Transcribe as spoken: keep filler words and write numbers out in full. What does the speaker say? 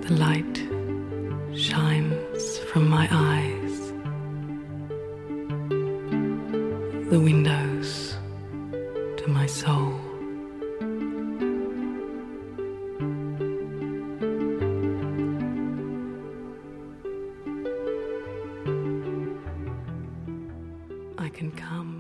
The light shines from my eyes, the windows to my soul. I can come